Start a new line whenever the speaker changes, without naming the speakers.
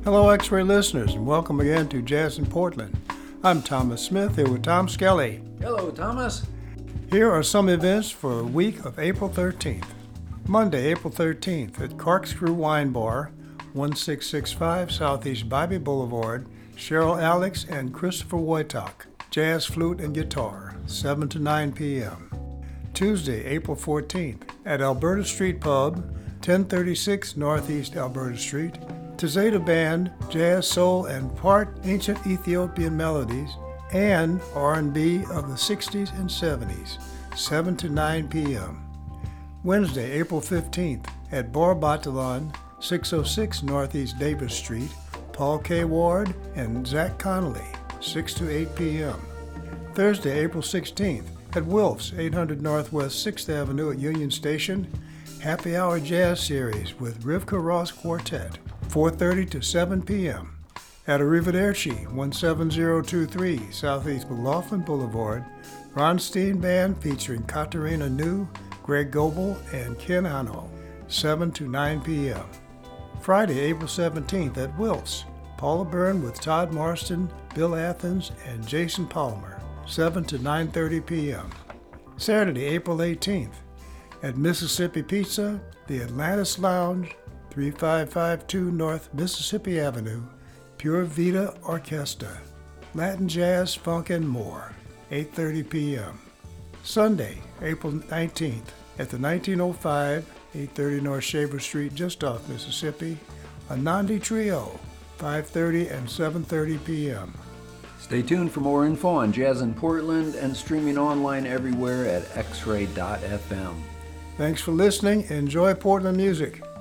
Hello, X-Ray listeners, and welcome again to Jazz in Portland. I'm Thomas Smith here with Tom Skelly.
Hello, Thomas.
Here are some events for the week of April 13th. Monday, April 13th at Corkscrew Wine Bar, 1665 Southeast Bobby Boulevard, Cheryl Alex and Christopher Wojtak, jazz, flute, and guitar, 7 to 9 p.m. Tuesday, April 14th at Alberta Street Pub, 1036 Northeast Alberta Street, Tazeta Band, jazz, soul, and part ancient Ethiopian melodies, and R&B of the 60s and 70s, 7 to 9 p.m. Wednesday, April 15th at Bar Batalon, 606 Northeast Davis Street, Paul K. Ward and Zach Connolly, 6 to 8 p.m. Thursday, April 16th at Wilf's, 800 Northwest 6th Avenue at Union Station, Happy Hour Jazz Series with Rivka Ross Quartet, 4:30 to 7 p.m. At Arrivederci, 17023 Southeast McLaughlin Boulevard, Ronstein Band featuring Katarina New, Greg Goebel, and Ken Hano, 7 to 9 p.m. Friday, April 17th at Wilf's, Paula Byrne with Todd Marston, Bill Athens, and Jason Palmer, 7 to 9:30 p.m. Saturday, April 18th at Mississippi Pizza, the Atlantis Lounge, 3552 North Mississippi Avenue, Pure Vita Orchestra, Latin jazz, funk, and more, 8:30 p.m. Sunday, April 19th at the 1905, 830 North Shaver Street, just off Mississippi, Anandi Trio, 5:30 and 7:30 p.m.
Stay tuned for more info on Jazz in Portland and streaming online everywhere at xray.fm.
Thanks for listening. Enjoy Portland music.